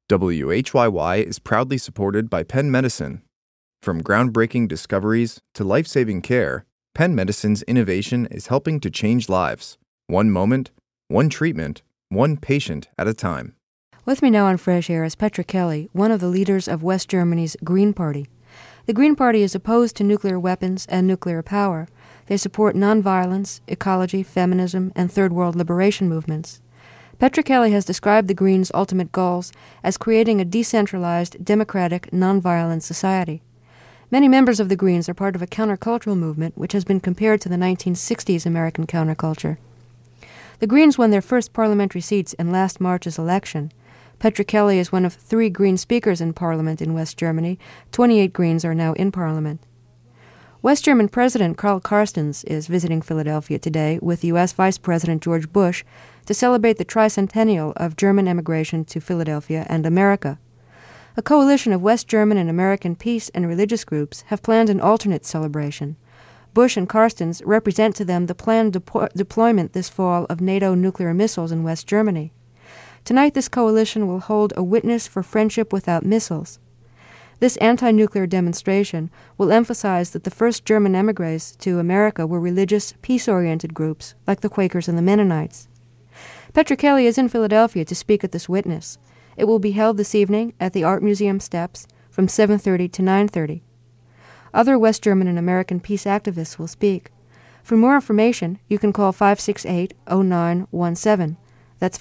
WHYY is proudly supported by Penn Medicine. From groundbreaking discoveries to life-saving care, Penn Medicine's innovation is helping to change lives. One moment, one treatment, one patient at a time. With me now on Fresh Air is Petra Kelly, one of the leaders of West Germany's Green Party. The Green Party is opposed to nuclear weapons and nuclear power. They support nonviolence, ecology, feminism, and third world liberation movements. Petra Kelly has described the Greens' ultimate goals as creating a decentralized, democratic, nonviolent society. Many members of the Greens are part of a countercultural movement which has been compared to the 1960s American counterculture. The Greens won their first parliamentary seats in last March's election. Petra Kelly is one of 3 Green speakers in Parliament in West Germany. 28 Greens are now in Parliament. West German President Karl Carstens is visiting Philadelphia today with U.S. Vice President George Bush to celebrate the tricentennial of German emigration to Philadelphia and America. A coalition of West German and American peace and religious groups have planned an alternate celebration. Bush and Carstens represent to them the planned deployment this fall of NATO nuclear missiles in West Germany. Tonight, this coalition will hold a witness for friendship without missiles. This anti-nuclear demonstration will emphasize that the first German émigrés to America were religious, peace-oriented groups like the Quakers and the Mennonites. Petra Kelly is in Philadelphia to speak at this witness. It will be held this evening at the Art Museum steps from 7:30 to 9:30. Other West German and American peace activists will speak. For more information, you can call 568-0917. That's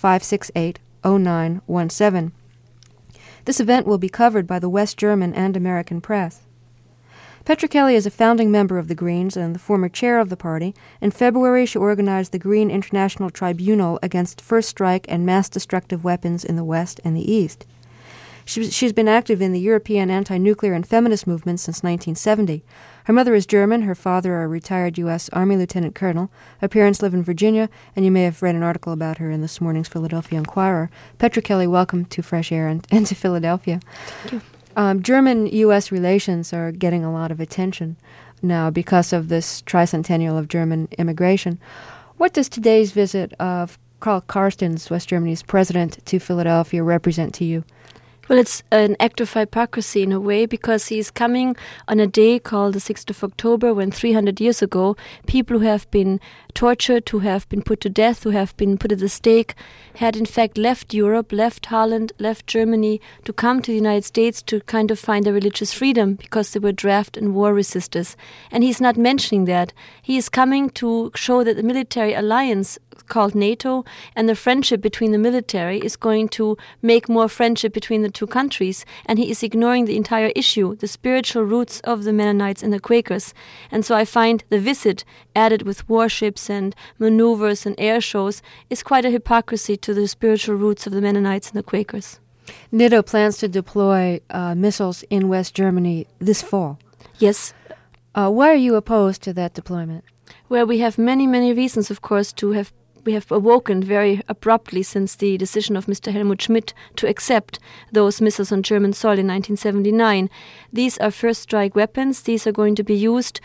568-0917. This event will be covered by the West German and American press. Petra Kelly is a founding member of the Greens and the former chair of the party. In February, she organized the Green International Tribunal against first strike and mass destructive weapons in the West and the East. She's been active in the European anti-nuclear and feminist movements since 1970. Her mother is German, her father a retired U.S. Army lieutenant colonel. Her parents live in Virginia, and you may have read an article about her in this morning's Philadelphia Inquirer. Petra Kelly, welcome to Fresh Air and to Philadelphia. Thank you. German-U.S. relations are getting a lot of attention now because of this tricentennial of German immigration. What does today's visit of Karl Carstens, West Germany's president, to Philadelphia represent to you? Well, it's an act of hypocrisy in a way because he's coming on a day called the 6th of October when 300 years ago, people who have been tortured, who have been put to death, who have been put at the stake, had in fact left Europe, left Holland, left Germany to come to the United States to kind of find their religious freedom because they were draft and war resistors. And he's not mentioning that. He is coming to show that the military alliance called NATO and the friendship between the military is going to make more friendship between the two countries, and he is ignoring the entire issue, the spiritual roots of the Mennonites and the Quakers. And so I find the visit, added with warships and maneuvers and air shows, is quite a hypocrisy to the spiritual roots of the Mennonites and the Quakers. NATO plans to deploy missiles in West Germany this fall. Yes. Why are you opposed to that deployment? Well, we have many, many reasons, of course, we have awoken very abruptly since the decision of Mr. Helmut Schmidt to accept those missiles on German soil in 1979. These are first strike weapons. These are going to be used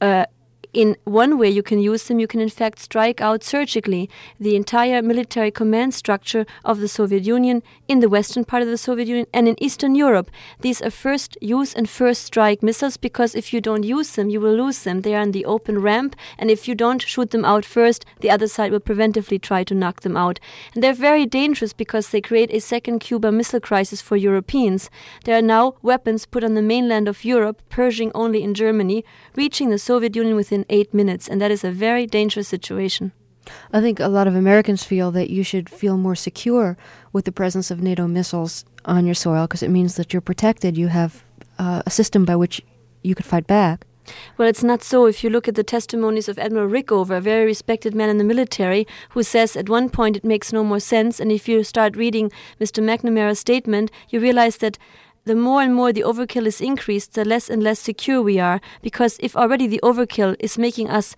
in one way you can use them. You can in fact strike out surgically the entire military command structure of the Soviet Union in the western part of the Soviet Union and in Eastern Europe. These are first use and first strike missiles because if you don't use them, you will lose them. They are in the open ramp, and if you don't shoot them out first, the other side will preventively try to knock them out. And they're very dangerous because they create a second Cuba Missile Crisis for Europeans. There are now weapons put on the mainland of Europe, Pershing only in Germany, reaching the Soviet Union within 8 minutes, and that is a very dangerous situation. I think a lot of Americans feel that you should feel more secure with the presence of NATO missiles on your soil because it means that you're protected. You have a system by which you could fight back. Well, it's not so. If you look at the testimonies of Admiral Rickover, a very respected man in the military, who says at one point it makes no more sense, and if you start reading Mr. McNamara's statement, you realize that the more and more the overkill is increased, the less and less secure we are, because if already the overkill is making us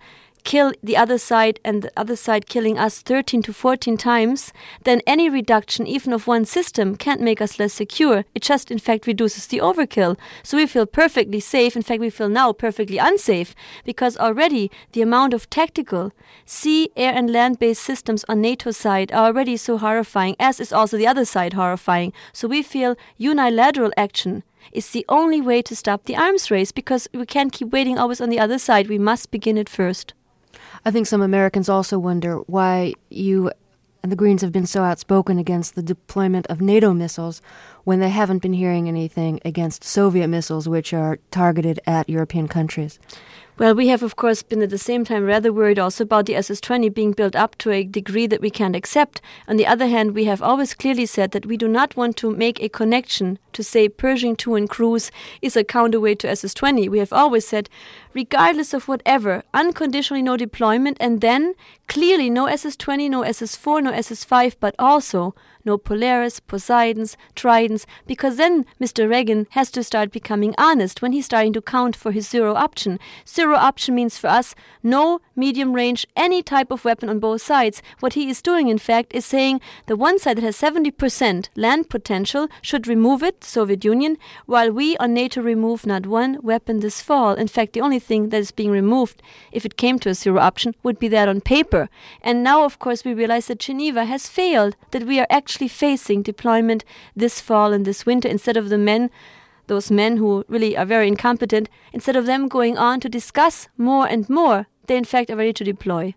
kill the other side and the other side killing us 13 to 14 times, then any reduction, even of one system, can't make us less secure. It just, in fact, reduces the overkill. So we feel perfectly safe. In fact, we feel now perfectly unsafe because already the amount of tactical sea, air, and land-based systems on NATO's side are already so horrifying, as is also the other side horrifying. So we feel unilateral action is the only way to stop the arms race because we can't keep waiting always on the other side. We must begin it first. I think some Americans also wonder why you and the Greens have been so outspoken against the deployment of NATO missiles when they haven't been hearing anything against Soviet missiles, which are targeted at European countries. Well, we have, of course, been at the same time rather worried also about the SS-20 being built up to a degree that we can't accept. On the other hand, we have always clearly said that we do not want to make a connection to say Pershing II and Cruise is a counterweight to SS-20. We have always said, regardless of whatever, unconditionally no deployment, and then clearly no SS-20, no SS-4, no SS-5, but also no Polaris, Poseidons, Tridents, because then Mr. Reagan has to start becoming honest when he's starting to count for his zero option. Zero option means for us no medium range, any type of weapon on both sides. What he is doing, in fact, is saying the one side that has 70% land potential should remove it, Soviet Union, while we on NATO remove not one weapon this fall. In fact, the only thing that is being removed, if it came to a zero option, would be that on paper. And now, of course, we realize that Geneva has failed, that we are actually facing deployment this fall and this winter instead of those men who really are very incompetent, instead of them going on to discuss more and more, they in fact are ready to deploy.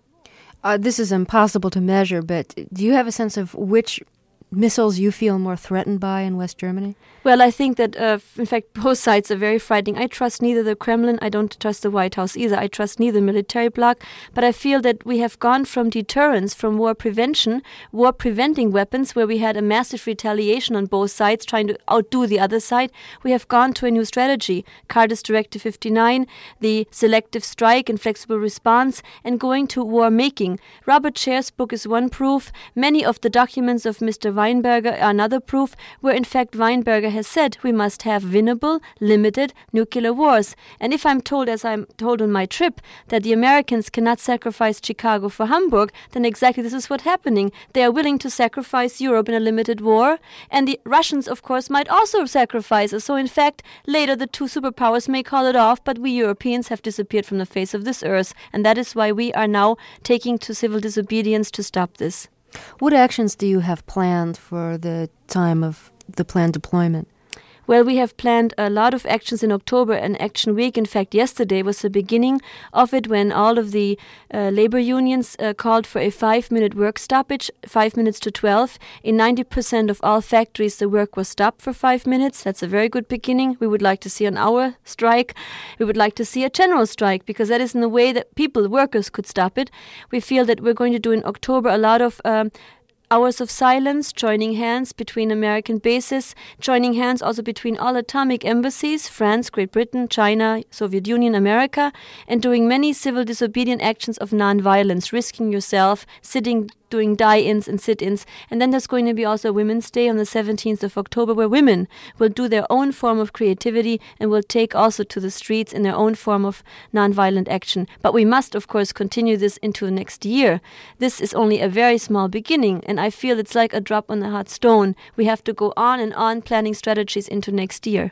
This is impossible to measure, but do you have a sense of which missiles you feel more threatened by in West Germany? Well, I think that, in fact, both sides are very frightening. I trust neither the Kremlin, I don't trust the White House either. I trust neither military bloc, but I feel that we have gone from deterrence, from war prevention, war-preventing weapons, where we had a massive retaliation on both sides, trying to outdo the other side. We have gone to a new strategy, Carter's Directive 59, the selective strike and flexible response, and going to war-making. Robert Scher's book is one proof. Many of the documents of Mr. Weinberger are another proof, where in fact Weinberger has said we must have winnable, limited nuclear wars. And if I'm told, as I'm told on my trip, that the Americans cannot sacrifice Chicago for Hamburg, then exactly this is what's happening. They are willing to sacrifice Europe in a limited war, and the Russians, of course, might also sacrifice us. So in fact, later the two superpowers may call it off, but we Europeans have disappeared from the face of this earth, and that is why we are now taking to civil disobedience to stop this. What actions do you have planned for the time of the planned deployment? Well, we have planned a lot of actions in October, an action week. In fact, yesterday was the beginning of it when all of the labor unions called for a 5-minute work stoppage, 5 minutes to 12. In 90% of all factories, the work was stopped for 5 minutes. That's a very good beginning. We would like to see an hour strike. We would like to see a general strike because that is in the way that people, workers, could stop it. We feel that we're going to do in October a lot of hours of silence, joining hands between American bases, joining hands also between all atomic embassies, France, Great Britain, China, Soviet Union, America, and doing many civil disobedient actions of non-violence, risking yourself, doing die-ins and sit-ins. And then there's going to be also Women's Day on the 17th of October, where women will do their own form of creativity and will take also to the streets in their own form of non-violent action. But we must, of course, continue this into next year. This is only a very small beginning, and I feel it's like a drop on the hot stone. We have to go on and on planning strategies into next year.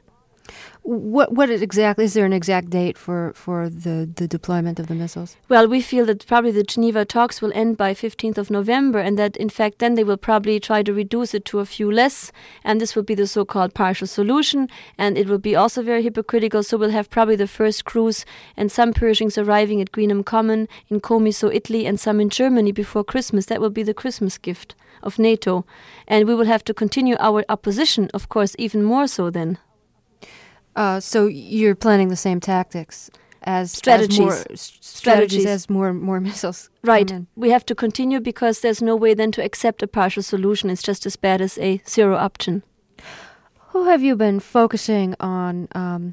What exactly, is there an exact date for the deployment of the missiles? Well, we feel that probably the Geneva talks will end by 15th of November, and that in fact then they will probably try to reduce it to a few less, and this will be the so-called partial solution, and it will be also very hypocritical. So we'll have probably the first cruise and some Pershings arriving at Greenham Common in Comiso, Italy, and some in Germany before Christmas. That will be the Christmas gift of NATO, and we will have to continue our opposition, of course, even more so then. So you're planning the same tactics as strategies as more missiles. Right. We have to continue because there's no way then to accept a partial solution. It's just as bad as a zero option. Who have you been focusing on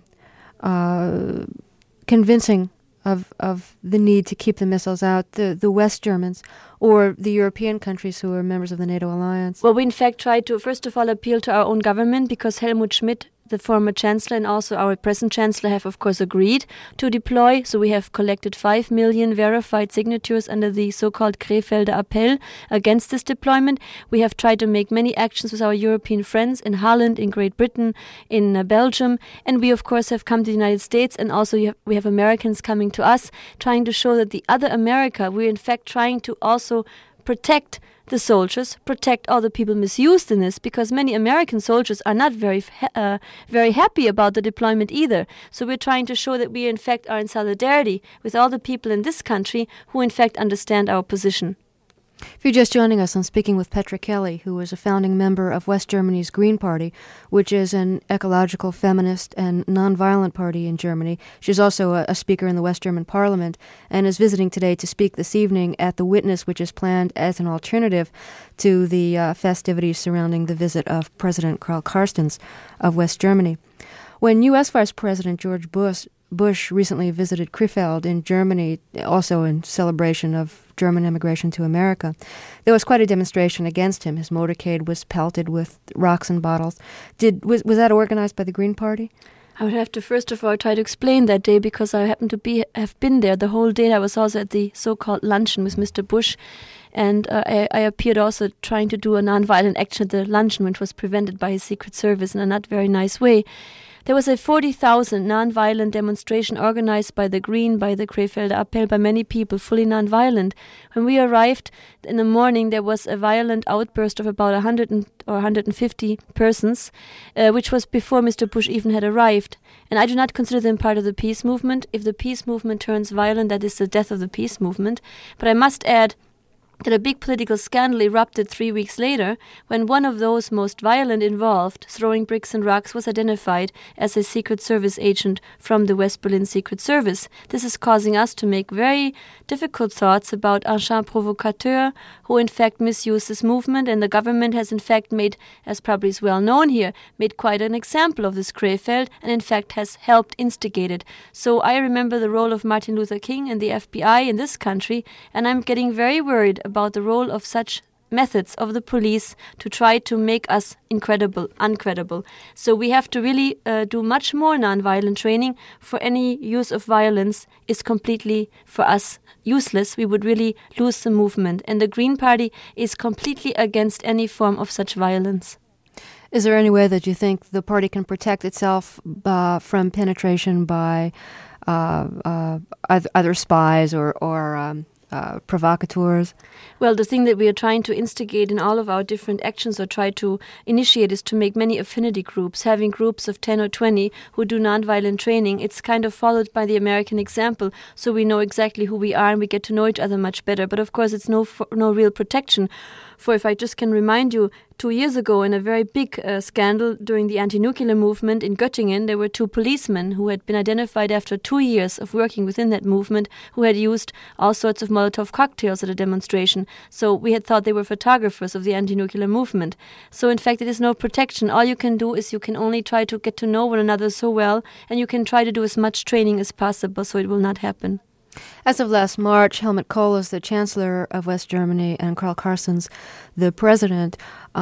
convincing of the need to keep the missiles out? The West Germans or the European countries who are members of the NATO alliance? Well, we in fact tried to first of all appeal to our own government because Helmut Schmidt the former chancellor and also our present chancellor have, of course, agreed to deploy. So we have collected 5 million verified signatures under the so-called Krefelder Appell against this deployment. We have tried to make many actions with our European friends in Holland, in Great Britain, in Belgium. And we, of course, have come to the United States, and also we have Americans coming to us, trying to show that the other America, we're in fact trying to also protect the soldiers, protect all the people misused in this, because many American soldiers are not very happy about the deployment either. So we're trying to show that we in fact are in solidarity with all the people in this country who in fact understand our position. If you're just joining us, I'm speaking with Petra Kelly, who is a founding member of West Germany's Green Party, which is an ecological, feminist, and nonviolent party in Germany. She's also a speaker in the West German Parliament and is visiting today to speak this evening at the Witness, which is planned as an alternative to the festivities surrounding the visit of President Karl Carstens of West Germany. When U.S. Vice President George Bush recently visited Krefeld in Germany, also in celebration of German immigration to America, there was quite a demonstration against him. His motorcade was pelted with rocks and bottles. Was that organized by the Green Party? I would have to first of all try to explain that day, because I happened to have been there the whole day. I was also at the so-called luncheon with Mr. Bush, and I appeared also trying to do a nonviolent action at the luncheon, which was prevented by his Secret Service in a not very nice way. There was a 40,000 nonviolent demonstration organized by the Green, by the Krefelder Appell, by many people, fully nonviolent. When we arrived in the morning, there was a violent outburst of about 100 or 150 persons, which was before Mr. Bush even had arrived. And I do not consider them part of the peace movement. If the peace movement turns violent, that is the death of the peace movement. But I must add that a big political scandal erupted 3 weeks later when one of those most violent involved, throwing bricks and rocks, was identified as a Secret Service agent from the West Berlin Secret Service. This is causing us to make very difficult thoughts about agents provocateurs who in fact misuse this movement, and the government has in fact made, as probably is well known here, made quite an example of this Krefeld, and in fact has helped instigate it. So I remember the role of Martin Luther King and the FBI in this country, and I'm getting very worried about the role of such methods of the police to try to make us uncredible. So we have to really do much more nonviolent training. For any use of violence is completely, for us, useless. We would really lose the movement. And the Green Party is completely against any form of such violence. Is there any way that you think the party can protect itself from penetration by either spies or provocateurs? Well, the thing that we are trying to instigate in all of our different actions or try to initiate is to make many affinity groups, having groups of 10 or 20 who do nonviolent training. It's kind of followed by the American example, so we know exactly who we are and we get to know each other much better. But of course, it's no real protection. For if I just can remind you, 2 years ago, in a very big scandal during the anti-nuclear movement in Göttingen, there were 2 policemen who had been identified after 2 years of working within that movement, who had used all sorts of Molotov cocktails at a demonstration. So we had thought they were photographers of the anti-nuclear movement. So in fact, it is no protection. All you can do is you can only try to get to know one another so well, and you can try to do as much training as possible so it will not happen. As of last March, Helmut Kohl is the Chancellor of West Germany and Karl Carstens the President.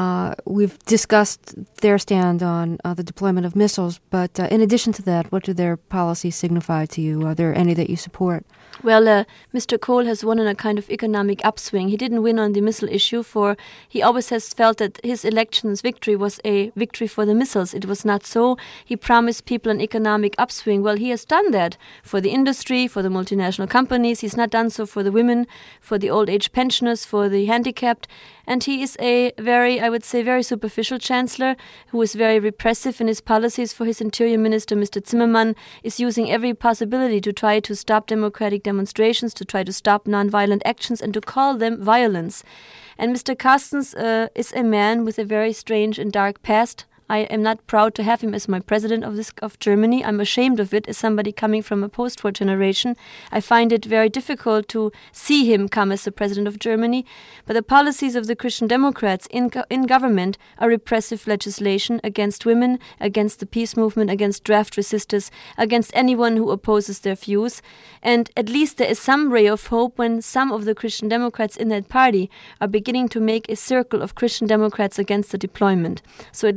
We've discussed their stand on the deployment of missiles, but in addition to that, what do their policies signify to you? Are there any that you support? Well, Mr. Kohl has won in a kind of economic upswing. He didn't win on the missile issue, for he always has felt that his election's victory was a victory for the missiles. It was not so. He promised people an economic upswing. Well, he has done that for the industry, for the multinational companies. He's not done so for the women, for the old age pensioners, for the handicapped. And he is a very superficial chancellor who is very repressive in his policies. For his interior minister, Mr. Zimmermann, is using every possibility to try to stop democratic demonstrations, to try to stop nonviolent actions and to call them violence. And Mr. Carstens is a man with a very strange and dark past. I am not proud to have him as my president of Germany. I'm ashamed of it as somebody coming from a post-war generation. I find it very difficult to see him come as the president of Germany. But the policies of the Christian Democrats in government are repressive legislation against women, against the peace movement, against draft resistors, against anyone who opposes their views. And at least there is some ray of hope when some of the Christian Democrats in that party are beginning to make a circle of Christian Democrats against the deployment. So at least we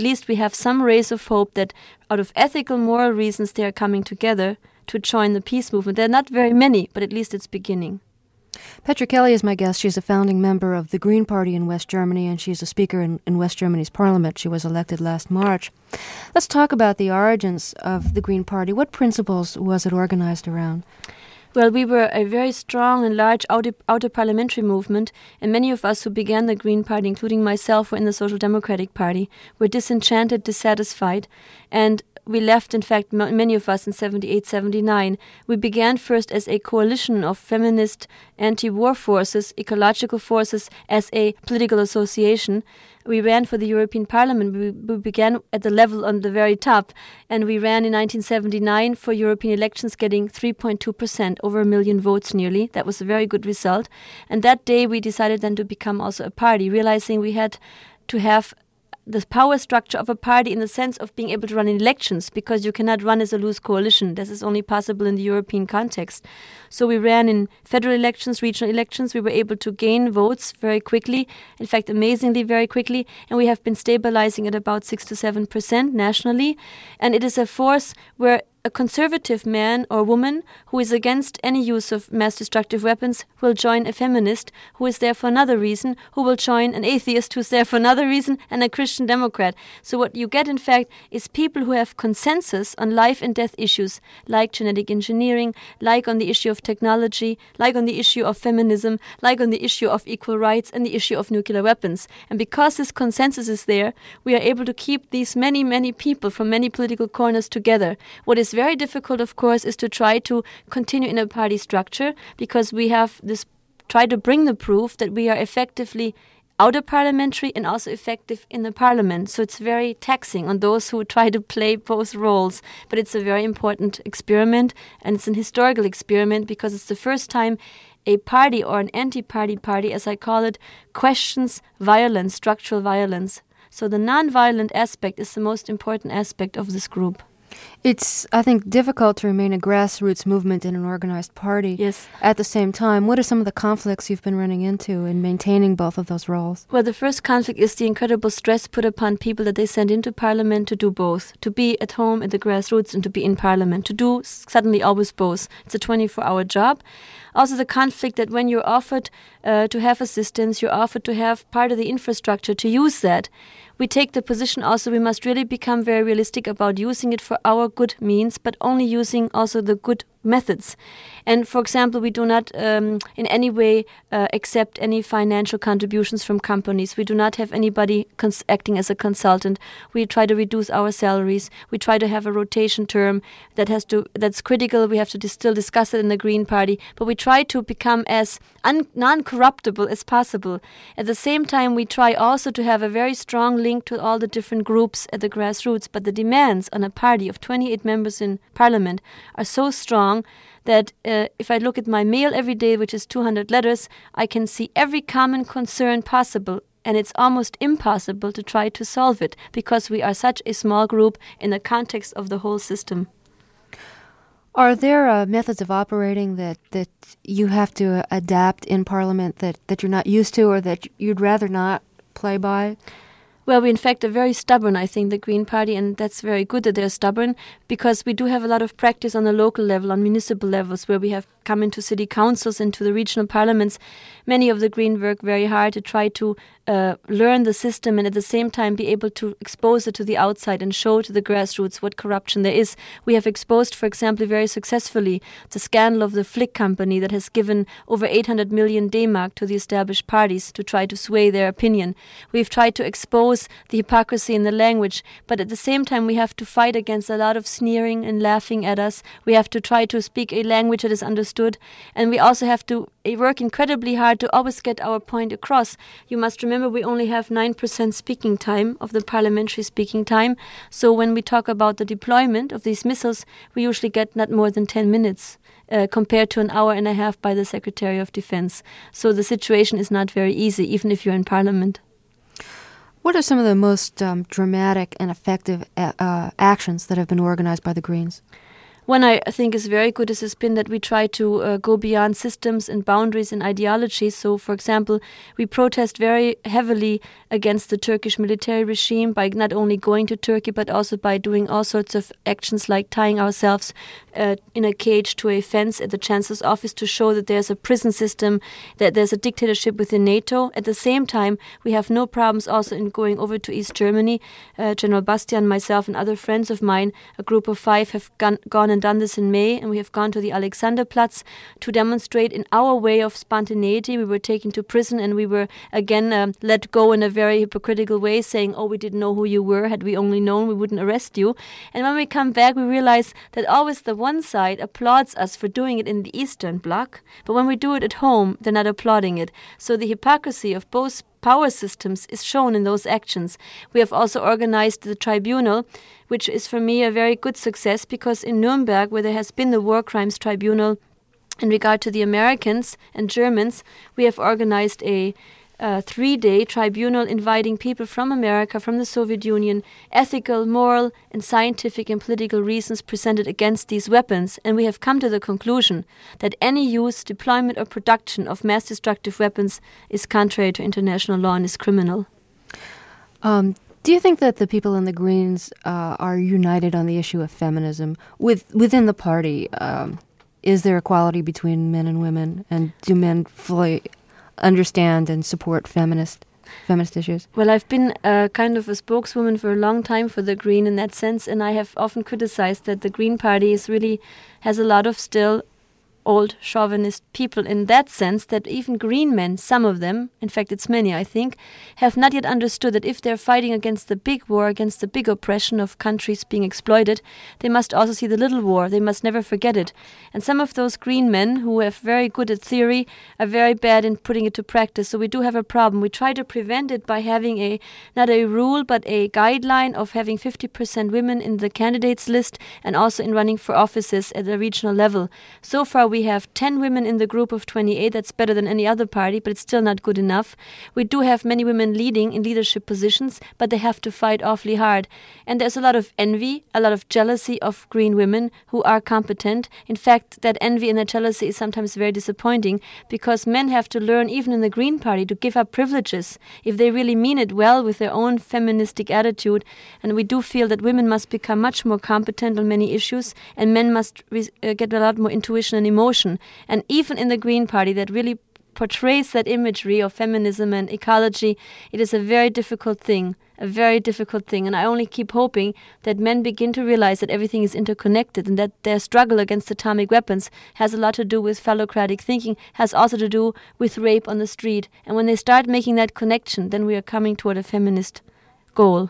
have some rays of hope that out of ethical, moral reasons they are coming together to join the peace movement. There are not very many, but at least it's beginning. Petra Kelly is my guest. She's a founding member of the Green Party in West Germany, and she's a speaker in West Germany's parliament. She was elected last March. Let's talk about the origins of the Green Party. What principles was it organized around? Well, we were a very strong and large outer parliamentary movement, and many of us who began the Green Party, including myself, were in the Social Democratic Party, were disenchanted, dissatisfied, and we left, in fact, many of us in 78, 79. We began first as a coalition of feminist anti-war forces, ecological forces, as a political association. We ran for the European Parliament. We began at the level on the very top, and we ran in 1979 for European elections, getting 3.2%, over 1 million votes nearly. That was a very good result. And that day we decided then to become also a party, realizing we had to have the power structure of a party in the sense of being able to run in elections, because you cannot run as a loose coalition. This is only possible in the European context. So we ran in federal elections, regional elections. We were able to gain votes very quickly, in fact, amazingly very quickly, and we have been stabilizing at about 6 to 7% nationally. And it is a force where a conservative man or woman who is against any use of mass destructive weapons will join a feminist who is there for another reason, who will join an atheist who's there for another reason, and a Christian Democrat. So what you get, in fact, is people who have consensus on life and death issues, like genetic engineering, like on the issue of technology, like on the issue of feminism, like on the issue of equal rights and the issue of nuclear weapons. And because this consensus is there, we are able to keep these many, many people from many political corners together. What is very difficult, of course, is to try to continue in a party structure, because we have this try to bring the proof that we are effectively outer parliamentary and also effective in the parliament. So it's very taxing on those who try to play both roles. But it's a very important experiment, and it's an historical experiment, because it's the first time a party, or an anti-party party, as I call it, questions violence, structural violence. So the non-violent aspect is the most important aspect of this group. It's, I think, difficult to remain a grassroots movement in an organized party. Yes. At the same time, what are some of the conflicts you've been running into in maintaining both of those roles? Well, the first conflict is the incredible stress put upon people that they send into parliament to do both, to be at home at the grassroots and to be in parliament, to do suddenly always both. It's a 24-hour job. Also the conflict that when you're offered to have assistance, you're offered to have part of the infrastructure to use that. We take the position also we must really become very realistic about using it for our good means, but only using also the good methods. And for example, we do not in any way accept any financial contributions from companies. We do not have anybody acting as a consultant. We try to reduce our salaries. We try to have a rotation term that's critical. We have to still discuss it in the Green Party, but we try to become as non-corruptible as possible. At the same time, we try also to have a very strong link to all the different groups at the grassroots, but the demands on a party of 28 members in parliament are so strong that if I look at my mail every day, which is 200 letters, I can see every common concern possible, and it's almost impossible to try to solve it, because we are such a small group in the context of the whole system. Are there methods of operating that you have to adapt in Parliament that you're not used to, or that you'd rather not play by? Well, we in fact are very stubborn, I think, the Green Party, and that's very good that they're stubborn, because we do have a lot of practice on the local level, on municipal levels, where we have come into city councils, into the regional parliaments. Many of the Green work very hard to try to learn the system and at the same time be able to expose it to the outside and show to the grassroots what corruption there is. We have exposed, for example, very successfully the scandal of the Flick company that has given over 800 million D-Mark to the established parties to try to sway their opinion. We've tried to expose the hypocrisy in the language, but at the same time we have to fight against a lot of sneering and laughing at us. We have to try to speak a language that is understood, and we also have to work incredibly hard to always get our point across. You must remember we only have 9% speaking time of the parliamentary speaking time, so when we talk about the deployment of these missiles, we usually get not more than 10 minutes. Compared to an hour and a half by the Secretary of Defense. So the situation is not very easy, even if you're in Parliament. What are some of the most dramatic and effective actions that have been organized by the Greens? One I think is very good is the spin that we try to go beyond systems and boundaries and ideologies. So, for example, we protest very heavily against the Turkish military regime by not only going to Turkey, but also by doing all sorts of actions like tying ourselves in a cage to a fence at the Chancellor's office to show that there's a prison system, that there's a dictatorship within NATO. At the same time, we have no problems also in going over to East Germany. General Bastian, myself, and other friends of mine, a group of 5, have gone and done this in May, and we have gone to the Alexanderplatz to demonstrate in our way of spontaneity. We were taken to prison, and we were again let go in a very hypocritical way, saying, "Oh, we didn't know who you were. Had we only known, we wouldn't arrest you." And when we come back, we realize that always the one side applauds us for doing it in the Eastern Bloc, but when we do it at home, they're not applauding it. So the hypocrisy of both power systems is shown in those actions. We have also organized the tribunal, which is for me a very good success, because in Nuremberg, where there has been the war crimes tribunal in regard to the Americans and Germans, we have organized a 3-day tribunal inviting people from America, from the Soviet Union, ethical, moral, and scientific and political reasons presented against these weapons. And we have come to the conclusion that any use, deployment, or production of mass destructive weapons is contrary to international law and is criminal. Do you think that the people in the Greens are united on the issue of feminism within the party? Is there equality between men and women, and do men fully understand and support feminist issues? Well, I've been kind of a spokeswoman for a long time for the Green in that sense, and I have often criticized that the Green Party has a lot of still old chauvinist people in that sense, that even Green men, some of them, in fact it's many I think, have not yet understood that if they're fighting against the big war, against the big oppression of countries being exploited, they must also see the little war. They must never forget it. And some of those Green men who are very good at theory are very bad in putting it to practice. So we do have a problem. We try to prevent it by having not a rule, but a guideline of having 50% women in the candidates list, and also in running for offices at the regional level. So far we have 10 women in the group of 28. That's better than any other party, but it's still not good enough. We do have many women leading in leadership positions, but they have to fight awfully hard. And there's a lot of envy, a lot of jealousy of Green women who are competent. In fact, that envy and that jealousy is sometimes very disappointing, because men have to learn, even in the Green Party, to give up privileges if they really mean it well with their own feministic attitude. And we do feel that women must become much more competent on many issues, and men must get a lot more intuition and emotion. And even in the Green Party that really portrays that imagery of feminism and ecology, it is a very difficult thing. And I only keep hoping that men begin to realize that everything is interconnected, and that their struggle against atomic weapons has a lot to do with phallocratic thinking, has also to do with rape on the street. And when they start making that connection, then we are coming toward a feminist goal.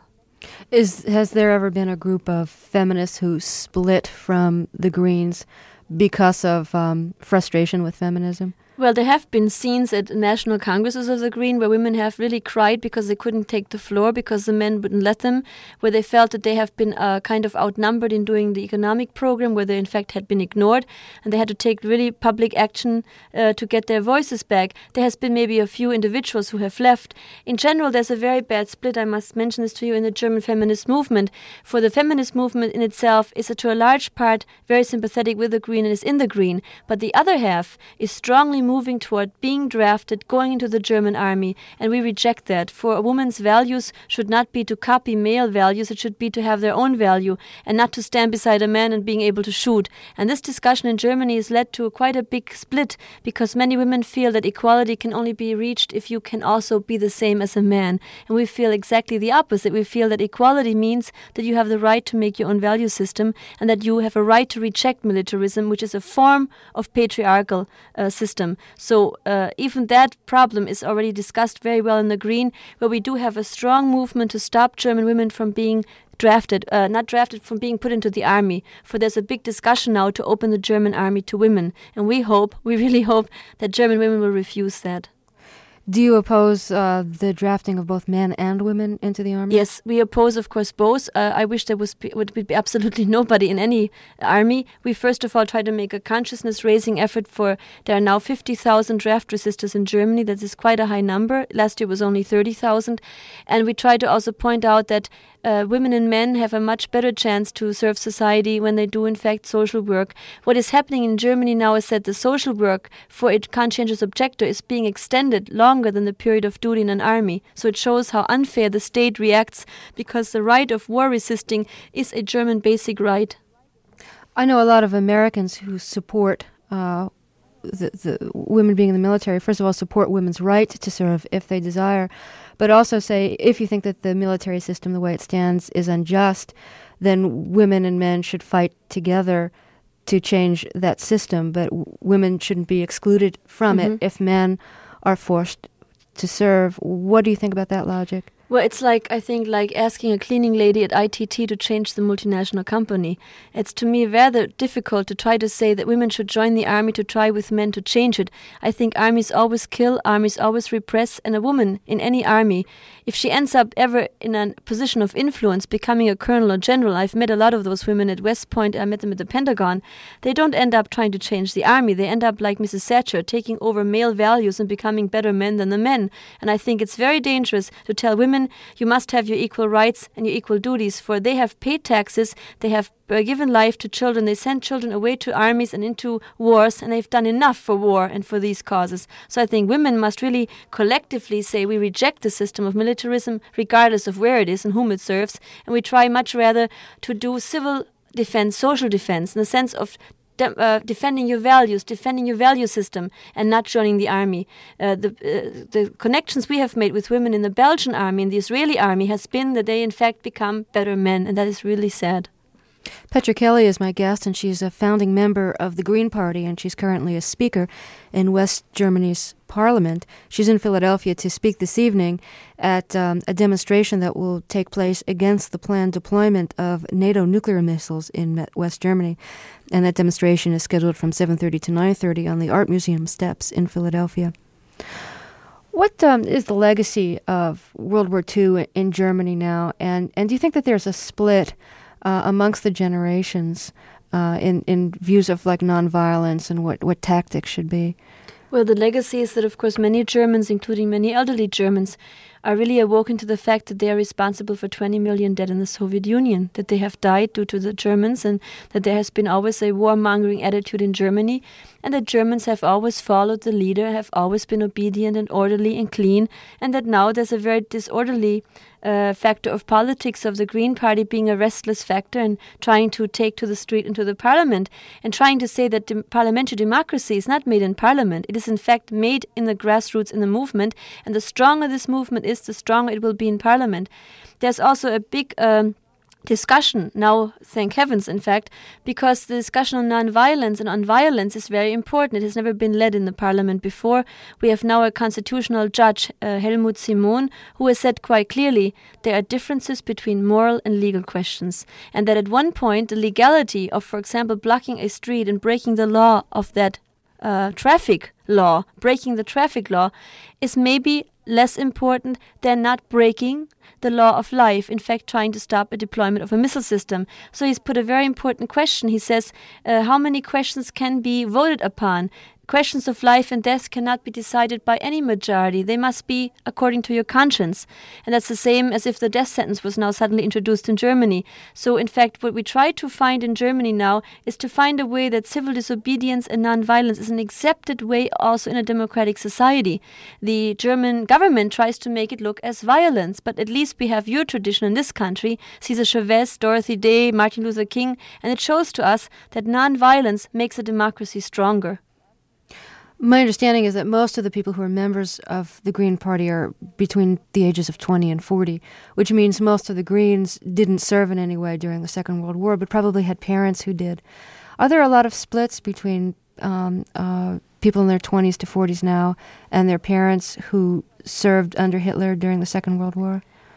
Has there ever been a group of feminists who split from the Greens because of frustration with feminism? Well, there have been scenes at national congresses of the Green where women have really cried because they couldn't take the floor because the men wouldn't let them, where they felt that they have been kind of outnumbered in doing the economic program, where they in fact had been ignored, and they had to take really public action to get their voices back. There has been maybe a few individuals who have left. In general, there's a very bad split, I must mention this to you, in the German feminist movement. For the feminist movement in itself is to a large part very sympathetic with the Green and is in the Green, but the other half is strongly moving toward being drafted, going into the German army, and we reject that. For a woman's values should not be to copy male values, it should be to have their own value, and not to stand beside a man and being able to shoot. And this discussion in Germany has led to quite a big split, because many women feel that equality can only be reached if you can also be the same as a man. And we feel exactly the opposite. We feel that equality means that you have the right to make your own value system, and that you have a right to reject militarism, which is a form of patriarchal system. So even that problem is already discussed very well in the Green, where we do have a strong movement to stop German women from being from being put into the army. For there's a big discussion now to open the German army to women. And we really hope that German women will refuse that. Do you oppose the drafting of both men and women into the army? Yes, we oppose, of course, both. I wish there would be absolutely nobody in any army. We first of all try to make a consciousness-raising effort for. There are now 50,000 draft resistors in Germany. That is quite a high number. Last year was only 30,000, and we try to also point out that women and men have a much better chance to serve society when they do, in fact, social work. What is happening in Germany now is that the social work for a conscientious objector is being extended longer than the period of duty in an army. So it shows how unfair the state reacts, because the right of war resisting is a German basic right. I know a lot of Americans who support the women being in the military. First of all, support women's right to serve if they desire, but also say if you think that the military system, the way it stands, is unjust, then women and men should fight together to change that system. But women shouldn't be excluded from it if men are forced to serve. What do you think about that logic? Well, it's like asking a cleaning lady at ITT to change the multinational company. It's to me rather difficult to try to say that women should join the army to try with men to change it. I think armies always kill, armies always repress, and a woman in any army, if she ends up ever in a position of influence, becoming a colonel or general, I've met a lot of those women at West Point, I met them at the Pentagon, they don't end up trying to change the army. They end up like Mrs. Thatcher, taking over male values and becoming better men than the men. And I think it's very dangerous to tell women, you must have your equal rights and your equal duties, for they have paid taxes, they have given life to children, they send children away to armies and into wars, and they've done enough for war and for these causes. So I think women must really collectively say we reject the system of militarism, regardless of where it is and whom it serves, and we try much rather to do civil defense, social defense, in the sense of defending your values, defending your value system, and not joining the army. The connections we have made with women in the Belgian army and the Israeli army has been that they in fact become better men, and that is really sad. Petra Kelly is my guest, and she's a founding member of the Green Party, and she's currently a speaker in West Germany's parliament. She's in Philadelphia to speak this evening at a demonstration that will take place against the planned deployment of NATO nuclear missiles in West Germany. And that demonstration is scheduled from 7:30 to 9:30 on the Art Museum steps in Philadelphia. What is the legacy of World War II in Germany now? And do you think that there's a split amongst the generations in views of like nonviolence and what tactics should be? Well, the legacy is that, of course, many Germans, including many elderly Germans, are really awoken to the fact that they are responsible for 20 million dead in the Soviet Union, that they have died due to the Germans, and that there has been always a warmongering attitude in Germany, and that Germans have always followed the leader, have always been obedient and orderly and clean, and that now there's a very disorderly factor of politics of the Green Party being a restless factor and trying to take to the street and to the parliament and trying to say that parliamentary democracy is not made in parliament. It is in fact made in the grassroots, in the movement, and the stronger this movement is, the stronger it will be in parliament. There's also a big discussion now, thank heavens, in fact, because the discussion on nonviolence and on violence is very important. It has never been led in the parliament before. We have now a constitutional judge, Helmut Simon, who has said quite clearly there are differences between moral and legal questions, and that at one point the legality of, for example, blocking a street and breaking the law of that breaking the traffic law is maybe less important than not breaking the law of life, in fact trying to stop a deployment of a missile system. So he's put a very important question. He says, how many questions can be voted upon? Questions of life and death cannot be decided by any majority. They must be according to your conscience. And that's the same as if the death sentence was now suddenly introduced in Germany. So in fact, what we try to find in Germany now is to find a way that civil disobedience and nonviolence is an accepted way also in a democratic society. The German government tries to make it look as violence, but at least we have your tradition in this country, Cesar Chavez, Dorothy Day, Martin Luther King, and it shows to us that nonviolence makes a democracy stronger. My understanding is that most of the people who are members of the Green Party are between the ages of 20 and 40, which means most of the Greens didn't serve in any way during the Second World War, but probably had parents who did. Are there a lot of splits between people in their 20s to 40s now and their parents who served under Hitler during the Second World War?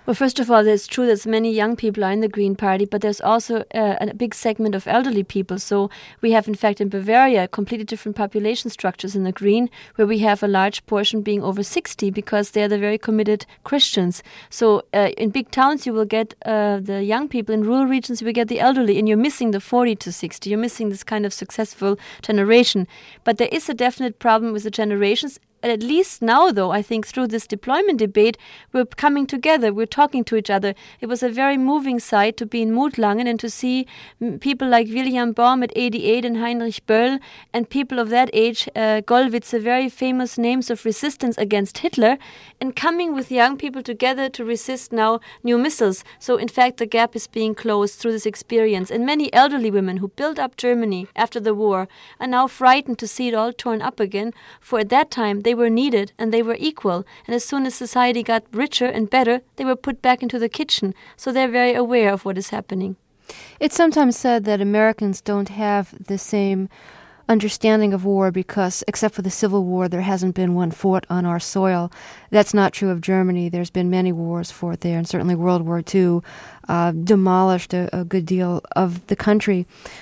Well, first of all, it's true that many young people are in the Green Party, but there's also a big segment of elderly people. So we have, in fact, in Bavaria, completely different population structures in the Green, where we have a large portion being over 60 because they're the very committed Christians. So in big towns, you will get the young people. In rural regions, you will get the elderly, and you're missing the 40 to 60. You're missing this kind of successful generation. But there is a definite problem with the generations. At least now, though, I think through this deployment debate, we're coming together, we're talking to each other. It was a very moving sight to be in Mutlangen and to see people like William Baum at 88 and Heinrich Böll and people of that age, Gollwitz, the very famous names of resistance against Hitler, and coming with young people together to resist now new missiles. So, in fact, the gap is being closed through this experience. And many elderly women who built up Germany after the war are now frightened to see it all torn up again, for at that time, they were needed and they were equal. And as soon as society got richer and better, they were put back into the kitchen. So they're very aware of what is happening. It's sometimes said that Americans don't have the same understanding of war because, except for the Civil War, there hasn't been one fought on our soil. That's not true of Germany. There's been many wars fought there, and certainly World War II demolished a good deal of the country.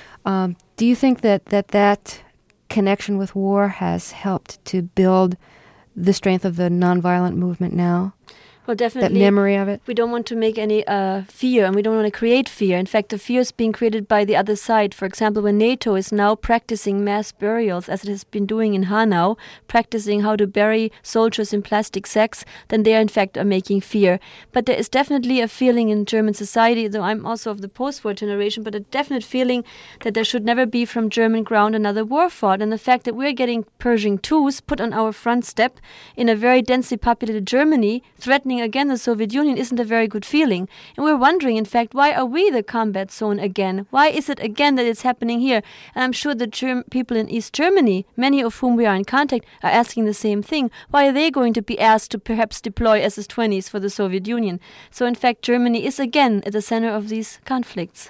Do you think that connection with war has helped to build the strength of the nonviolent movement now? Well, definitely. That memory of it? We don't want to make any fear, and we don't want to create fear. In fact, the fear is being created by the other side. For example, when NATO is now practicing mass burials, as it has been doing in Hanau, practicing how to bury soldiers in plastic sacks, then they, in fact, are making fear. But there is definitely a feeling in German society, though I'm also of the post-war generation, but a definite feeling that there should never be from German ground another war fought. And the fact that we're getting Pershing IIs put on our front step in a very densely populated Germany, threatening again the Soviet Union, isn't a very good feeling. And we're wondering, in fact, why are we the combat zone again? Why is it again that it's happening here? And I'm sure the people in East Germany, many of whom we are in contact, are asking the same thing. Why are they going to be asked to perhaps deploy SS-20s for the Soviet Union? So, in fact, Germany is again at the center of these conflicts.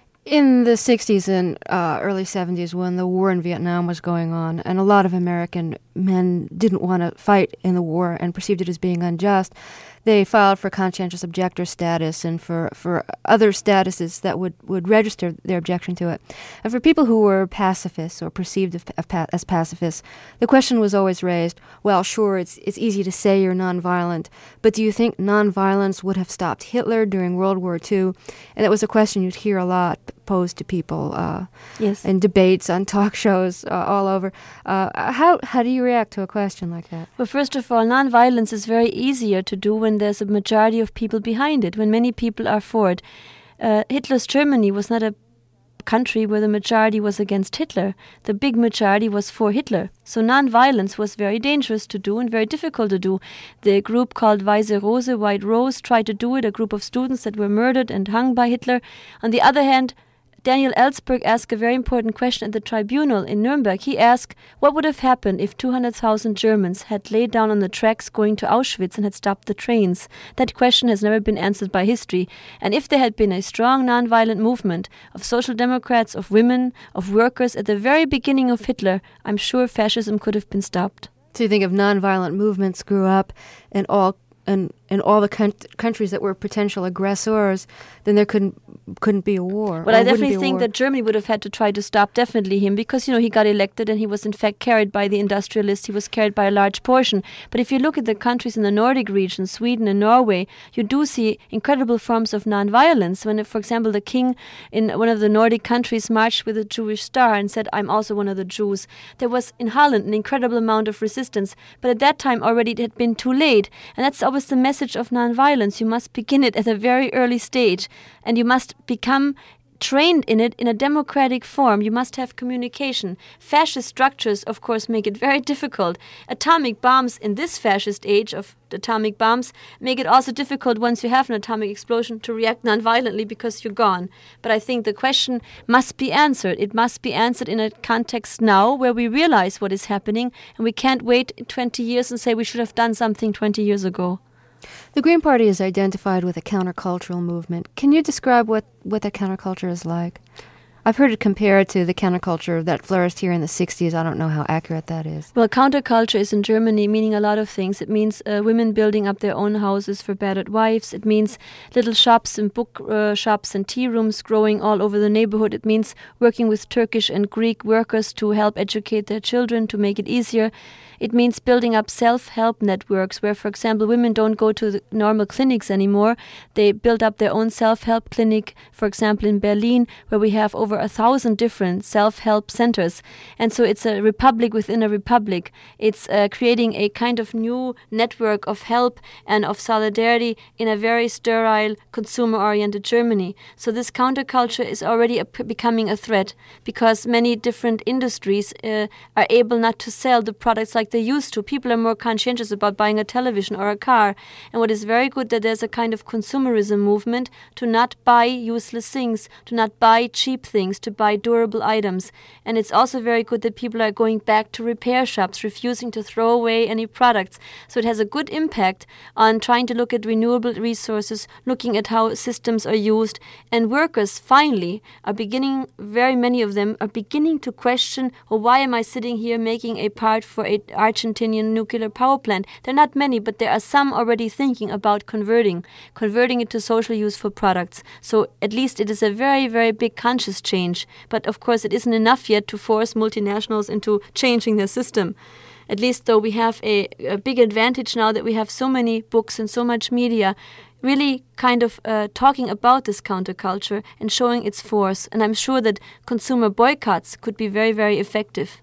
In the 60s and early 70s, when the war in Vietnam was going on, and a lot of American men didn't want to fight in the war and perceived it as being unjust, they filed for conscientious objector status and for other statuses that would register their objection to it. And for people who were pacifists or perceived as pacifists, the question was always raised, well, sure, it's easy to say you're nonviolent, but do you think nonviolence would have stopped Hitler during World War II? And that was a question you'd hear a lot posed to people yes. in debates, on talk shows, all over. How do you react to a question like that? Well, first of all, nonviolence is very easier to do when there's a majority of people behind it, when many people are for it. Hitler's Germany was not a country where the majority was against Hitler. The big majority was for Hitler. So nonviolence was very dangerous to do and very difficult to do. The group called Weiße Rose, White Rose, tried to do it, a group of students that were murdered and hung by Hitler. On the other hand, Daniel Ellsberg asked a very important question at the tribunal in Nuremberg. He asked, what would have happened if 200,000 Germans had laid down on the tracks going to Auschwitz and had stopped the trains? That question has never been answered by history. And if there had been a strong nonviolent movement of social democrats, of women, of workers at the very beginning of Hitler, I'm sure fascism could have been stopped. So you think if nonviolent movements grew up in all the countries that were potential aggressors, then there couldn't be a war. Well, I definitely think that Germany would have had to try to stop definitely him because, he got elected and he was in fact carried by the industrialists. He was carried by a large portion. But if you look at the countries in the Nordic region, Sweden and Norway, you do see incredible forms of nonviolence. When, for example, the king in one of the Nordic countries marched with a Jewish star and said, I'm also one of the Jews. There was in Holland an incredible amount of resistance. But at that time already it had been too late. And that's always the message of nonviolence. You must begin it at a very early stage, and you must become trained in it in a democratic form. You must have communication. Fascist structures, of course, make it very difficult. Atomic bombs in this fascist age of atomic bombs make it also difficult once you have an atomic explosion to react nonviolently because you're gone. But I think the question must be answered. It must be answered in a context now where we realize what is happening, and we can't wait 20 years and say we should have done something 20 years ago. The Green Party is identified with a countercultural movement. Can you describe what that counterculture is like? I've heard it compared to the counterculture that flourished here in the 60s. I don't know how accurate that is. Well, counterculture is in Germany meaning a lot of things. It means women building up their own houses for battered wives. It means little shops and book shops and tea rooms growing all over the neighborhood. It means working with Turkish and Greek workers to help educate their children, to make it easier. It means building up self-help networks where, for example, women don't go to the normal clinics anymore. They build up their own self-help clinic, for example, in Berlin, where we have over 1,000 different self-help centers. And so it's a republic within a republic. It's creating a kind of new network of help and of solidarity in a very sterile, consumer-oriented Germany. So this counterculture is already becoming a threat because many different industries are able not to sell the products like they used to. People are more conscientious about buying a television or a car. And what is very good that there's a kind of consumerism movement to not buy useless things, to not buy cheap things, to buy durable items. And it's also very good that people are going back to repair shops, refusing to throw away any products. So it has a good impact on trying to look at renewable resources, looking at how systems are used. And workers finally are beginning, very many of them are beginning to question, well, why am I sitting here making a part for a Argentinian nuclear power plant? There are not many, but there are some already thinking about converting it to social useful products. So at least it is a very, very big conscious change. But of course, it isn't enough yet to force multinationals into changing their system. At least, though, we have a big advantage now that we have so many books and so much media really kind of talking about this counterculture and showing its force. And I'm sure that consumer boycotts could be very, very effective.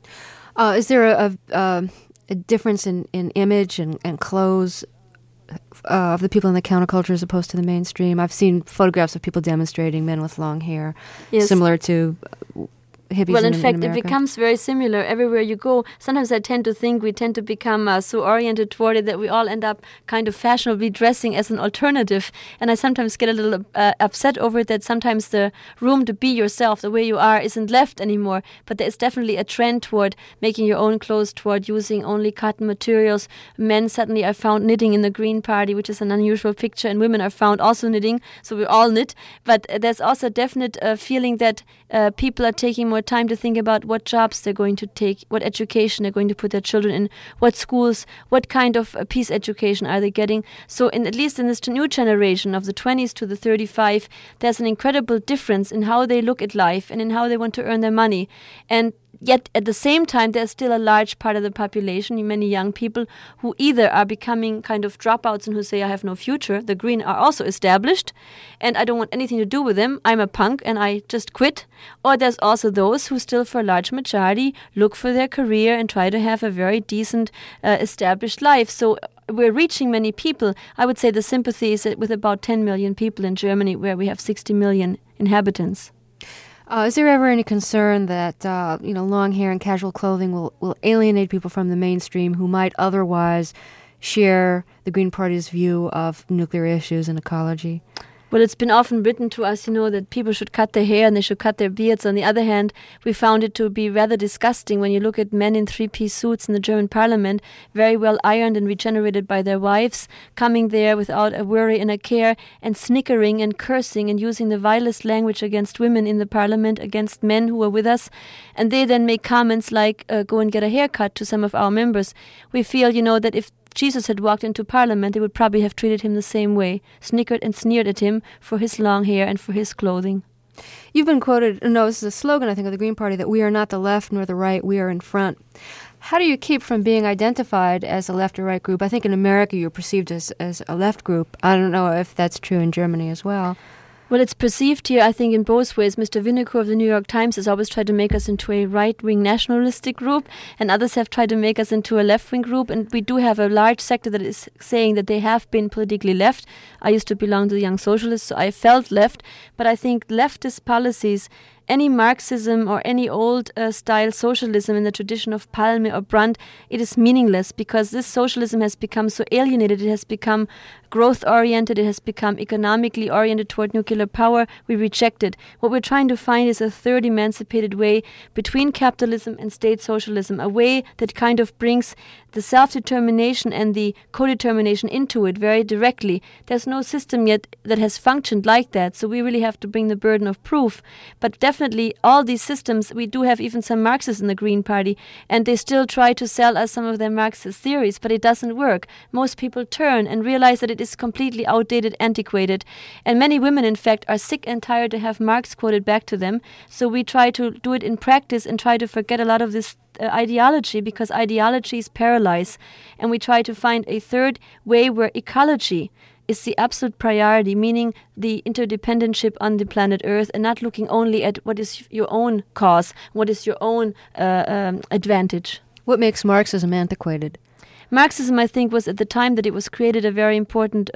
Is there a difference in image and clothes of the people in the counterculture as opposed to the mainstream? I've seen photographs of people demonstrating, men with long hair, yes, similar to hippies. Well, in fact, America. It becomes very similar everywhere you go. Sometimes I tend to think we tend to become so oriented toward it that we all end up kind of fashionably dressing as an alternative. And I sometimes get a little upset over it that sometimes the room to be yourself, the way you are, isn't left anymore. But there is definitely a trend toward making your own clothes, toward using only cotton materials. Men suddenly are found knitting in the Green Party, which is an unusual picture, and women are found also knitting. So we all knit. But there's also a definite feeling that people are taking more time to think about what jobs they're going to take, what education they're going to put their children in, what schools, what kind of peace education are they getting. So at least in this new generation of the 20s to the 35, there's an incredible difference in how they look at life and in how they want to earn their money. And yet, at the same time, there's still a large part of the population, many young people, who either are becoming kind of dropouts and who say, I have no future. The Green are also established, and I don't want anything to do with them. I'm a punk, and I just quit. Or there's also those who still, for a large majority, look for their career and try to have a very decent, established life. So we're reaching many people. I would say the sympathy is with about 10 million people in Germany, where we have 60 million inhabitants. Is there ever any concern that long hair and casual clothing will alienate people from the mainstream who might otherwise share the Green Party's view of nuclear issues and ecology? Well, it's been often written to us, that people should cut their hair and they should cut their beards. On the other hand, we found it to be rather disgusting when you look at men in three-piece suits in the German parliament, very well ironed and regenerated by their wives, coming there without a worry and a care, and snickering and cursing and using the vilest language against women in the parliament, against men who were with us. And they then make comments like, go and get a haircut to some of our members. We feel, that if Jesus had walked into Parliament, they would probably have treated him the same way, snickered and sneered at him for his long hair and for his clothing. You've been quoted, this is a slogan, I think, of the Green Party, that we are not the left nor the right, we are in front. How do you keep from being identified as a left or right group? I think in America you're perceived as a left group. I don't know if that's true in Germany as well. Well, it's perceived here, I think, in both ways. Mr. Winokur of the New York Times has always tried to make us into a right-wing nationalistic group, and others have tried to make us into a left-wing group. And we do have a large sector that is saying that they have been politically left. I used to belong to the Young Socialists, so I felt left. But I think leftist policies, any Marxism or any old-style socialism in the tradition of Palme or Brandt, it is meaningless because this socialism has become so alienated. It has become growth-oriented. It has become economically oriented toward nuclear power. We reject it. What we're trying to find is a third emancipated way between capitalism and state socialism, a way that kind of brings the self-determination and the co-determination into it very directly. There's no system yet that has functioned like that, so we really have to bring the burden of proof. But definitely definitely all these systems, we do have even some Marxists in the Green Party, and they still try to sell us some of their Marxist theories, but it doesn't work. Most people turn and realize that it is completely outdated, antiquated, and many women, in fact, are sick and tired to have Marx quoted back to them. So we try to do it in practice and try to forget a lot of this ideology, because ideologies paralyze, and we try to find a third way where ecology is the absolute priority, meaning the interdependentship on the planet Earth, and not looking only at what is your own cause, what is your own advantage. What makes Marxism antiquated? Marxism, I think, was at the time that it was created a very important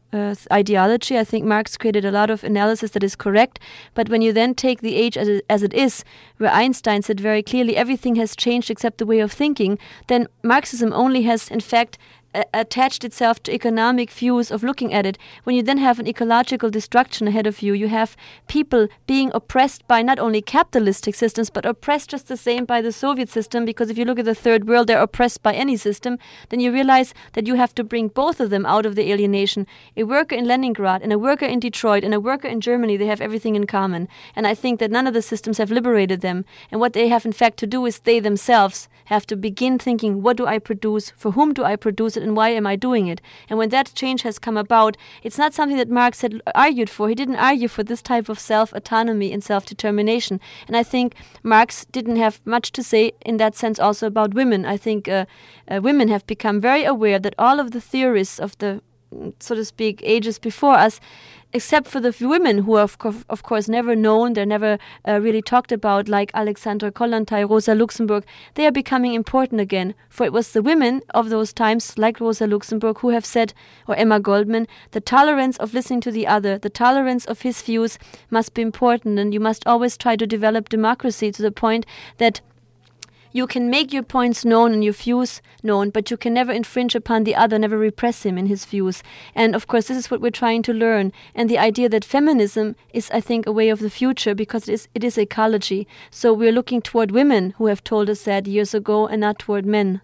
ideology. I think Marx created a lot of analysis that is correct, but when you then take the age as it is, where Einstein said very clearly everything has changed except the way of thinking, then Marxism only has, in fact, attached itself to economic views of looking at it. When you then have an ecological destruction ahead of you, you have people being oppressed by not only capitalistic systems, but oppressed just the same by the Soviet system, because if you look at the third world, they're oppressed by any system. Then you realize that you have to bring both of them out of the alienation. A worker in Leningrad and a worker in Detroit and a worker in Germany, they have everything in common. And I think that none of the systems have liberated them. And what they have in fact to do is they themselves have to begin thinking, what do I produce? For whom do I produce it? And why am I doing it? And when that change has come about, it's not something that Marx had argued for. He didn't argue for this type of self-autonomy and self-determination. And I think Marx didn't have much to say in that sense also about women. I think women have become very aware that all of the theorists of the, so to speak, ages before us, except for the women who are, of course, never known, they're never really talked about, like Alexandra Kollontai, Rosa Luxemburg, they are becoming important again. For it was the women of those times, like Rosa Luxemburg, who have said, or Emma Goldman, the tolerance of listening to the other, the tolerance of his views must be important, and you must always try to develop democracy to the point that you can make your points known and your views known, but you can never infringe upon the other, never repress him in his views. And of course, this is what we're trying to learn. And the idea that feminism is, I think, a way of the future, because it is ecology. So we're looking toward women who have told us that years ago, and not toward men.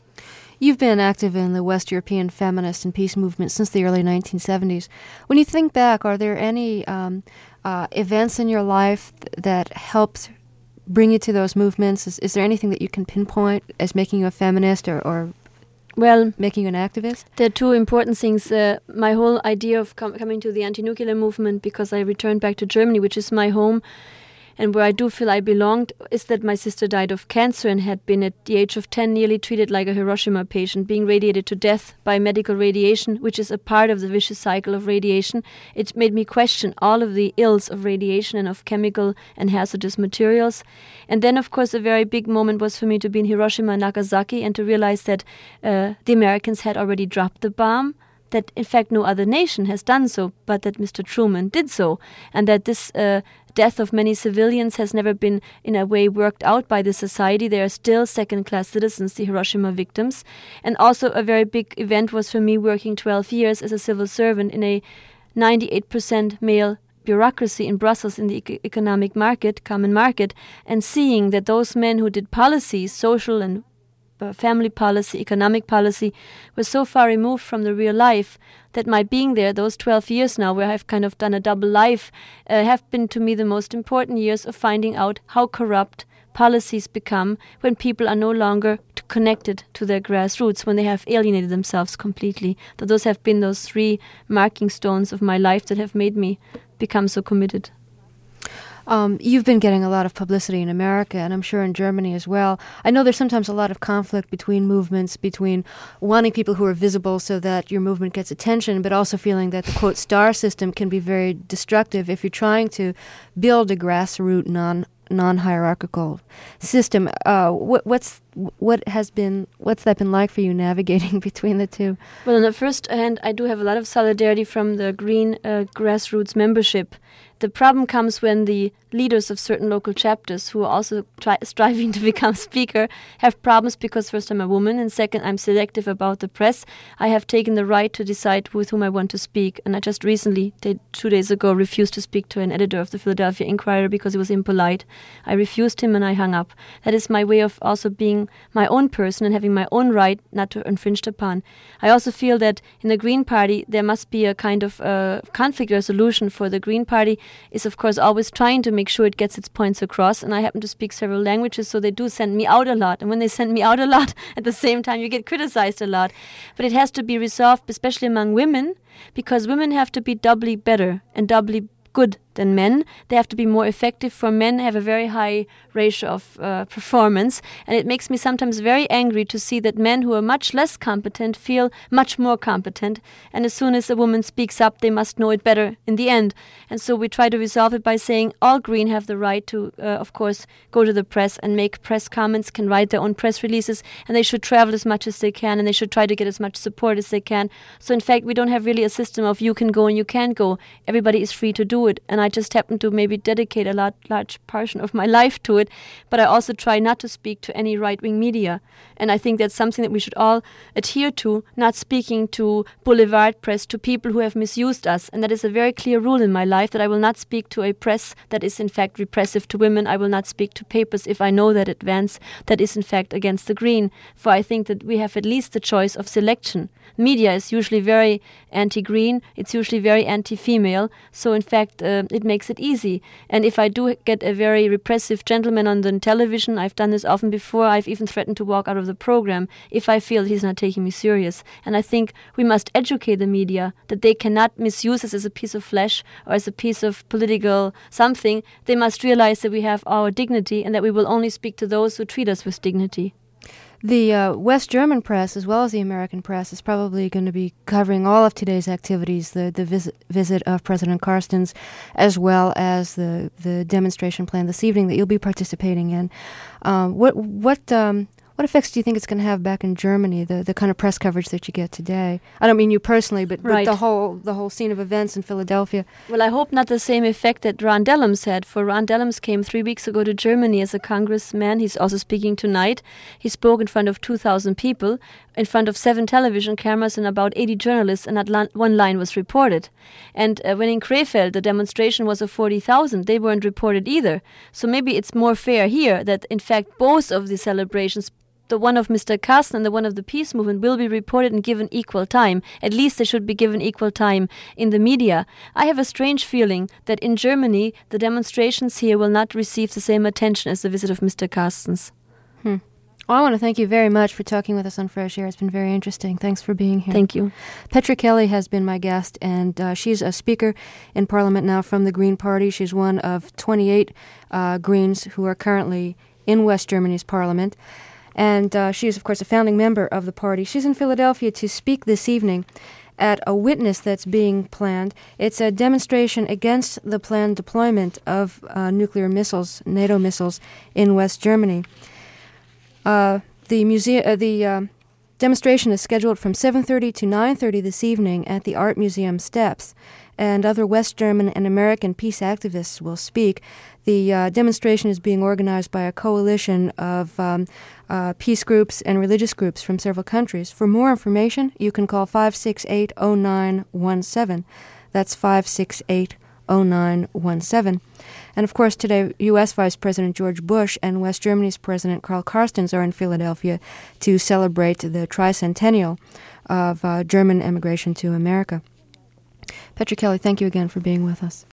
You've been active in the West European feminist and peace movement since the early 1970s. When you think back, are there any events in your life that helped bring you to those movements? Is there anything that you can pinpoint as making you a feminist or well, making you an activist? There are two important things. My whole idea of coming to the anti-nuclear movement, because I returned back to Germany, which is my home, and where I do feel I belonged, is that my sister died of cancer and had been at the age of 10 nearly treated like a Hiroshima patient, being radiated to death by medical radiation, which is a part of the vicious cycle of radiation. It made me question all of the ills of radiation and of chemical and hazardous materials. And then, of course, a very big moment was for me to be in Hiroshima and Nagasaki and to realize that the Americans had already dropped the bomb, that in fact no other nation has done so, but that Mr. Truman did so, and that this death of many civilians has never been in a way worked out by the society. They are still second-class citizens, the Hiroshima victims. And also a very big event was for me working 12 years as a civil servant in a 98% male bureaucracy in Brussels in the economic market, common market, and seeing that those men who did policies, social and family policy, economic policy, was so far removed from the real life that my being there, those 12 years now, where I've kind of done a double life, have been to me the most important years of finding out how corrupt policies become when people are no longer connected to their grassroots, when they have alienated themselves completely. That those have been those three marking stones of my life that have made me become so committed. You've been getting a lot of publicity in America, and I'm sure in Germany as well. I know there's sometimes a lot of conflict between movements, between wanting people who are visible so that your movement gets attention, but also feeling that the, quote, star system can be very destructive if you're trying to build a grassroots, non-hierarchical system. What's that been like for you navigating between the two? Well, on the first hand, I do have a lot of solidarity from the Green grassroots membership. The problem comes when the leaders of certain local chapters, who are also striving to become speaker, have problems because first I'm a woman, and second I'm selective about the press. I have taken the right to decide with whom I want to speak, and I just recently, 2 days ago, refused to speak to an editor of the Philadelphia Inquirer because he was impolite. I refused him and I hung up. That is my way of also being my own person and having my own right not to infringed upon. I also feel that in the Green Party there must be a kind of conflict resolution for the Green Party. is, of course, always trying to make sure it gets its points across. And I happen to speak several languages, so they do send me out a lot. And when they send me out a lot, at the same time, you get criticized a lot. But it has to be resolved, especially among women, because women have to be doubly better and doubly good than men. They have to be more effective. For men have a very high ratio of performance, and it makes me sometimes very angry to see that men who are much less competent feel much more competent, and as soon as a woman speaks up, they must know it better in the end. And so we try to resolve it by saying all Green have the right to, of course, go to the press and make press comments, can write their own press releases, and they should travel as much as they can, and they should try to get as much support as they can. So in fact, we don't have really a system of you can go and you can't go. Everybody is free to do it, and I just happen to maybe dedicate a large portion of my life to it, but I also try not to speak to any right-wing media. And I think that's something that we should all adhere to, not speaking to boulevard press, to people who have misused us. And that is a very clear rule in my life, that I will not speak to a press that is in fact repressive to women. I will not speak to papers if I know that advance that is in fact against the Green. For I think that we have at least the choice of selection. Media is usually very anti-Green, it's usually very anti-female, so in fact it makes it easy. And if I do get a very repressive gentleman on the television, I've done this often before, I've even threatened to walk out of the program if I feel he's not taking me serious. And I think we must educate the media that they cannot misuse us as a piece of flesh or as a piece of political something. They must realize that we have our dignity and that we will only speak to those who treat us with dignity. The West German press, as well as the American press, is probably going to be covering all of today's activities, the visit of President Carstens, as well as the demonstration planned this evening that you'll be participating in. What effects do you think it's going to have back in Germany, the kind of press coverage that you get today? I don't mean you personally, but the whole scene of events in Philadelphia. Well, I hope not the same effect that Ron Dellums had. For Ron Dellums came 3 weeks ago to Germany as a congressman. He's also speaking tonight. He spoke in front of 2,000 people, in front of 7 television cameras and about 80 journalists, and not one line was reported. And when in Krefeld the demonstration was of 40,000, they weren't reported either. So maybe it's more fair here that, in fact, both of the celebrations, the one of Mr. Carsten and the one of the peace movement, will be reported and given equal time. At least they should be given equal time in the media. I have a strange feeling that in Germany, the demonstrations here will not receive the same attention as the visit of Mr. Carstens. Well, I want to thank you very much for talking with us on Fresh Air. It's been very interesting. Thanks for being here. Thank you. Petra Kelly has been my guest, and she's a speaker in Parliament now from the Green Party. She's one of 28 Greens who are currently in West Germany's Parliament. And she is, of course, a founding member of the party. She's in Philadelphia to speak this evening at a witness that's being planned. It's a demonstration against the planned deployment of nuclear missiles, NATO missiles, in West Germany. The demonstration is scheduled from 7:30 to 9:30 this evening at the Art Museum steps, and other West German and American peace activists will speak. The demonstration is being organized by a coalition of peace groups and religious groups from several countries. For more information, you can call 568-0917. That's 568-0917. And of course, today, U.S. Vice President George Bush and West Germany's President Karl Carstens are in Philadelphia to celebrate the tricentennial of German emigration to America. Petra Kelly, thank you again for being with us.